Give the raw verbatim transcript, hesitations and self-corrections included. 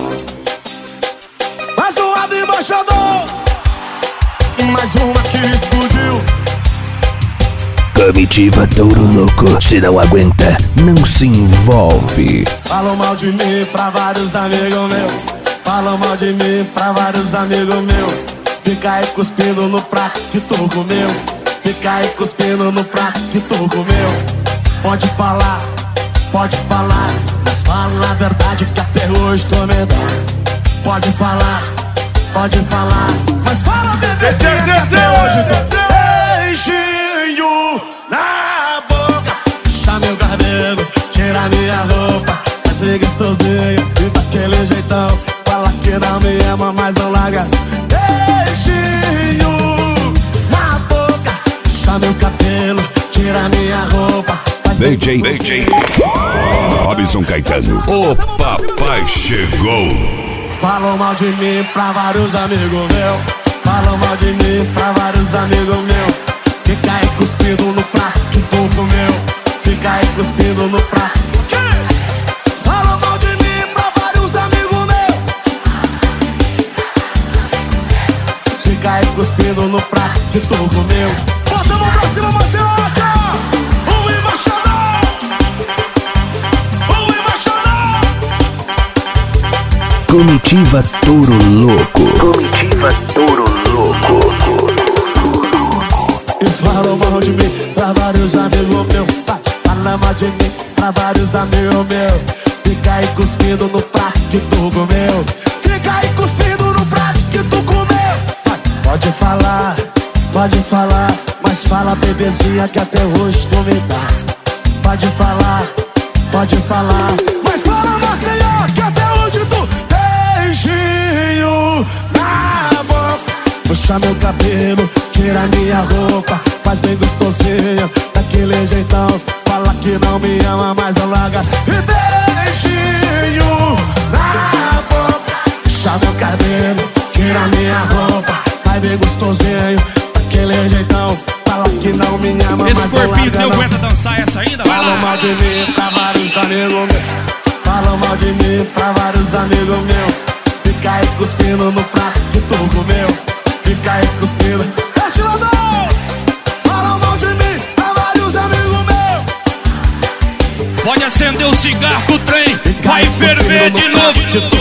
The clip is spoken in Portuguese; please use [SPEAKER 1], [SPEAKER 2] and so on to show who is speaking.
[SPEAKER 1] Mais zoado embaixador, mais uma que explodiu.
[SPEAKER 2] Comitiva Touro Louco, se não aguenta, não se envolve.
[SPEAKER 1] Falam mal de mim pra vários amigos meus. Falam mal de mim pra vários amigos meus. Fica aí cuspindo no prato que tu comeu. Fica aí cuspindo no prato que tu comeu. Pode falar, pode falar, mas fala a verdade que até hoje tô medado. Pode falar, pode falar, mas fala a verdade que até hoje tô. Beijinho na boca, puxa meu cabelo, tira minha roupa, faz ser gostosinho e daquele jeitão. Fala que não me ama, mas não larga. Beijinho na boca, puxa meu cabelo, tira minha roupa.
[SPEAKER 3] D J, D J Robson Caetano, o papai chegou.
[SPEAKER 1] Falam mal de mim pra vários amigos meus. Falam mal de mim pra vários amigos meus. Fica aí cuspindo no prato que tu comeu. Fica aí cuspindo no prato. Falam mal de mim pra vários amigos meus. Fica aí cuspindo no prato que tu comeu. Bota a mão pra cima, Marcelo.
[SPEAKER 2] Comitiva Touro Louco. Comitiva Touro Louco.
[SPEAKER 1] E falam mal de mim pra vários amigos meus. Fala mal de mim pra vários amigos meus. Fica aí cuspindo no prato que tu comeu. Fica aí cuspindo no prato que tu comeu. Pode falar, pode falar, mas fala bebezinha que até hoje tu me dá. Pode falar, pode falar, mas fala Maceió que até hoje tu. Beijinho na boca, puxa meu cabelo, tira minha roupa, faz bem gostosinho, daquele jeitão. Fala que não me ama, mas não larga. E beijinho na boca, puxa meu cabelo, tira minha roupa, faz bem gostosinho, daquele jeitão. Fala que não me ama,
[SPEAKER 4] esse
[SPEAKER 1] mas não larga.
[SPEAKER 4] corpinho teu aguenta dançar essa ainda? Vai lá.
[SPEAKER 1] Falam mal de mim pra vários amigos meus. Falam mal de mim pra vários amigos meus. Fica aí cuspindo no prato que tu comeu. Fica aí cuspindo. Estilador! Falam mal de mim pra vários amigos meus.
[SPEAKER 4] Pode acender o cigarro que o trem
[SPEAKER 1] Fica
[SPEAKER 4] vai ferver de novo.